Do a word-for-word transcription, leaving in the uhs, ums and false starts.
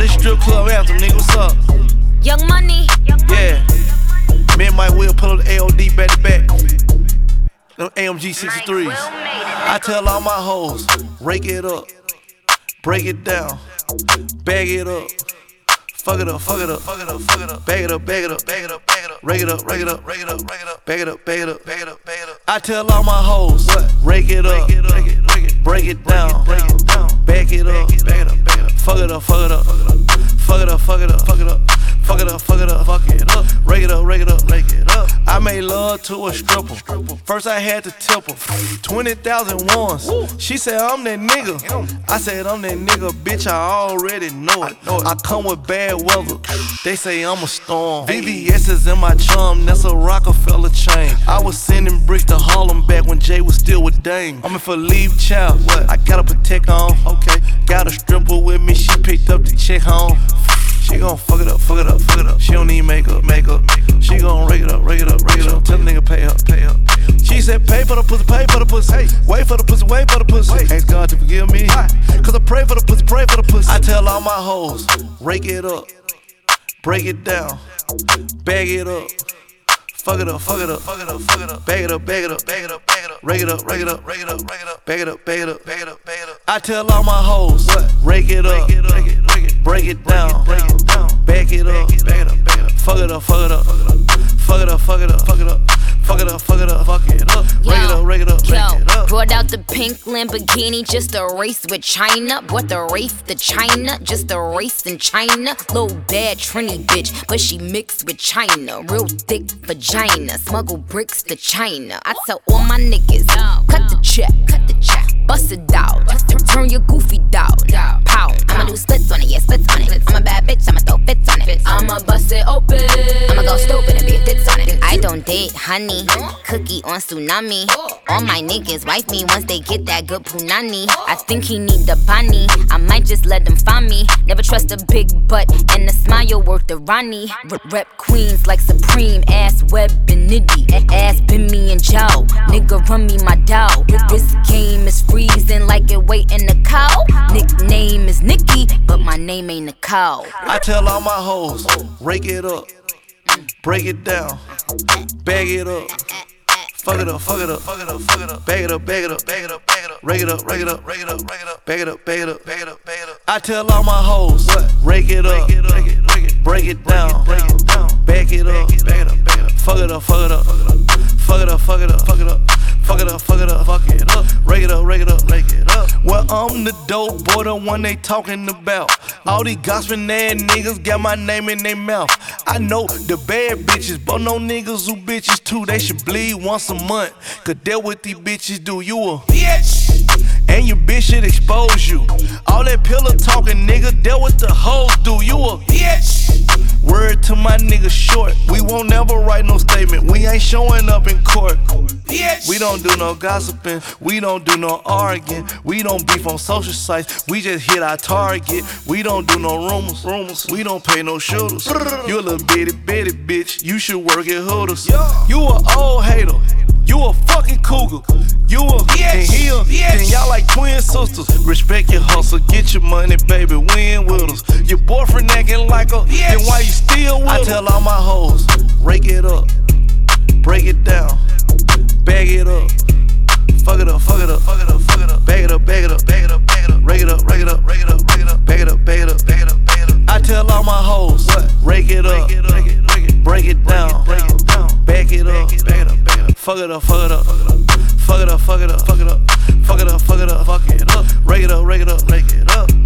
this strip club anthem, nigga, what's up? Young Money. Yeah. Me and Mike Will pull up the A O D back to back. Them A M G sixty-threes. I tell all my hoes, rake it up, break it down, bag it up. Fuck it up, fuck it up, fuck it up, fuck it up. Bag it up, bag it up, bag it up, bag it up. Rake it up, rake it up, rake it up, rake it up. Bag it up, bag it up, bag it up, bag it up. I tell all my hoes, what? Rake it up, break it, break it down, break it down. Bag it up, bag it up, bag it up. Fuck it up, fuck it up, fuck it up. Fuck it up, fuck it up, fuck it up. Fuck it up, fuck it up, fuck it up. Rake it up, rake it up, rake it up. I made love to a stripper. First I had to tip her twenty thousand ones. She said I'm that nigga. I said I'm that nigga, bitch, I already know it. I come with bad weather. They say I'm a storm. V V S is in my chum, that's a Rockefeller chain. I was sending bricks to Harlem back when Jay was still with Dame. I'm in for leave child. What? I gotta protect on. Okay. Got a stripper with me, she picked up the check home. She gon' fuck it up, fuck it up, fuck it up. She don't need makeup, makeup. She gon' rake it up, rake it up, rake it up. Tell the nigga pay up, pay up. She said pay for the pussy, pay for the pussy. Hey, wait for the pussy, wait for the pussy. Ask God to forgive me, cause I pray for the pussy, pray for the pussy. I tell all my hoes, rake it up, break it down, bag it up. Fuck it up, fuck it up, fuck it up, fuck it up. Bag it up, bag it up, bag it up, bag it up. Rake it up, rake it up, rake it up, rake it up. Bag it up, bag it up, bag it up, bag it up. I tell all my hoes, what? Rake it up, break it, break it down, break it down. Bag it up, bag it up, bag it up. Fuck it up, fuck it up, fuck it up. Fuck it up, fuck it up, fuck it up. Fuck it up, fuck it up, fuck it up. Rake it up, rake it up, rake it up. Brought out the pink Lamborghini just a race with China. Bought the Wraith to China, just a race in China. Little bad Trini bitch, but she mixed with China. Real thick vagina, smuggle bricks to China. I tell all my niggas, cut the check, cut the check, bust it out, turn your goofy dog, pow. I'ma do splits on it, yeah, splits on it. I'm a bad bitch, I'ma throw fits on it. I'ma bust it open, I'ma go stupid and be a tits on it. I don't date honey, cookie on tsunami. All my niggas wife me once they get that good punani. I think he need the bunny, I might just let them find me. Never trust a big butt and a smile worth the Ronnie. Rep queens like Supreme, ass web and nitty. Ass been me and Joe, nigga run me my dough. This game is freezing like it waiting the cow. Nickname is Nikki, but my name ain't a cow. I tell all my hoes, rake it up, break it down, bag it up. Fuck it up, fuck it up, fuck it up, fuck it up. Bag it up, bag it up, bag it up, bag it up. Rake it up, rake it up, rake it up, rake it up. Bag it up, bag it up, bag it up, bag it up. I tell all my hoes, what? Rake it up, break it down, break it down. Bag it up, bag it up, bag it up. Fuck it up, fuck it up, fuck it up. Fuck it up, fuck it up, fuck it up. Fuck it up, fuck it up, fuck it up. Rake it up, rake it up, rake it up. Well, I'm the dope boy, the one they talking about. All these gossiping ass niggas got my name in their mouth. I know the bad bitches, but no niggas who bitches too. They should bleed once a month, cause that what these bitches do. You a bitch, and your bitch should expose you. All that pillow talking, nigga, that what the hoes do. You a bitch. Word to my nigga Short, we won't never write no statement. We ain't showing up in court. Bitch. We don't do no gossiping, we don't do no arguing. We don't beef on social sites, we just hit our target. We don't do no rumors, rumors. We don't pay no shooters. You a little bitty bitty bitch, you should work at Hooters. You a old hater, you a fucking cougar. You a and he a, then y'all like twin sisters. Respect your hustle, get your money, baby, win with us. Your boyfriend acting like a, then why you still with I tell all my hoes, rake it up, break it down, bag it up. Fuck it up, fuck it up, fuck it up, fuck it up. Bag it up, bag it up, bag it up, bag it up. Rake it up, rake it up, rake it up, rake it up. Bag it up, bag it up, bag it up, bag it up. I tell all my hoes, what? Rake it up, break it down, break it down. Bag it up, bag it up, bag it up. Fuck it up, fuck it up, fuck it up. Fuck it up, fuck it up, fuck it up. Fuck it up, fuck it up, fuck it up. Rake it up, rake it up, rake it up.